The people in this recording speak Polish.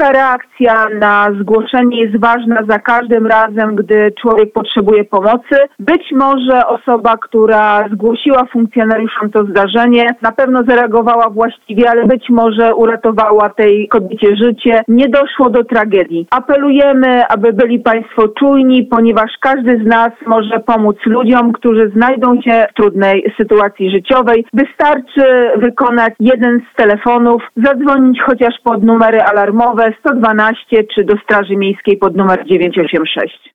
Szybka reakcja na zgłoszenie jest ważna za każdym razem, gdy człowiek potrzebuje pomocy. Być może osoba, która zgłosiła funkcjonariuszom to zdarzenie, na pewno zareagowała właściwie, ale być może uratowała tej kobiecie życie. Nie doszło do tragedii. Apelujemy, aby byli Państwo czujni, ponieważ każdy z nas może pomóc ludziom, którzy znajdą się w trudnej sytuacji życiowej. Wystarczy wykonać jeden z telefonów, zadzwonić chociaż pod numery alarmowe 112 czy do Straży Miejskiej pod numer 986.